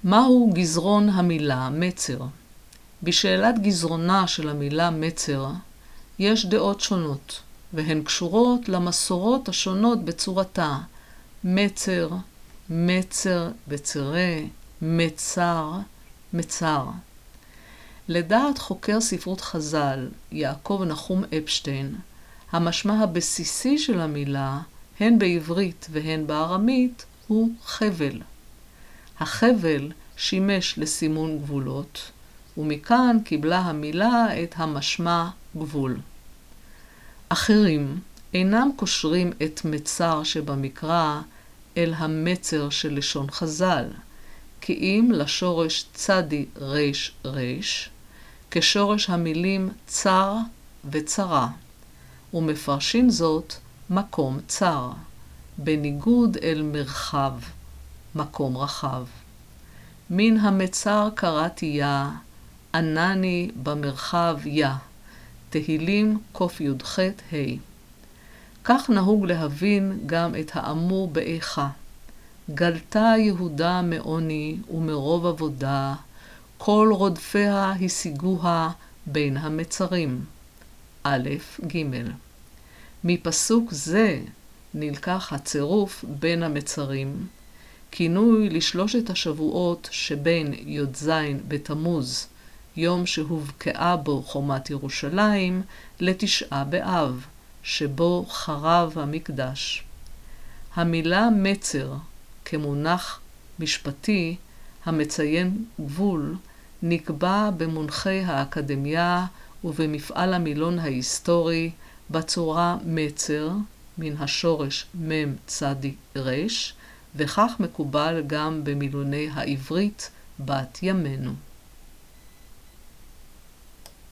מהו גזרון המילה מצר? בשאלת גזרונה של המילה מצר יש דעות שונות, והן קשורות למסורות השונות בצורתה. מצר, מצר בצרה, מצר, מצר. לדעת חוקר ספרות חז"ל, יעקב נחום אפשטיין, המשמע הבסיסי של המילה, הן בעברית והן בארמית, הוא חבל. החבל שימש לסימון גבולות, ומכאן קיבלה המילה את המשמע גבול. אחרים אינם קושרים את מצר שבמקרא אל המצר של לשון חז"ל, כי אם לשורש צדי ריש ריש, כשורש המילים צר וצרה, ומפרשים זאת מקום צר, בניגוד אל מרחב, מקום רחב. מן המצר קראתי יה, ענני במרחב יה, תהילים קי"ח ה'. כך נהוג להבין גם את האמור באיכה. גלתה יהודה מעוני ומרוב עבודה, כל רודפיה השיגוה בין המצרים. א' ג'. מפסוק זה נלקח הצירוף בין המצרים, כינוי לשלושת השבועות שבין י"ז בתמוז, יום שהובקעה בו חומת ירושלים, לתשעה באב, שבו חרב המקדש. המילה מצר, כמונח משפטי המציין גבול, נקבע במונחי האקדמיה ובמפעל המילון ההיסטורי בצורה מצר, מן השורש מם צדי רש, וכך מקובל גם במילוני העברית בת ימינו.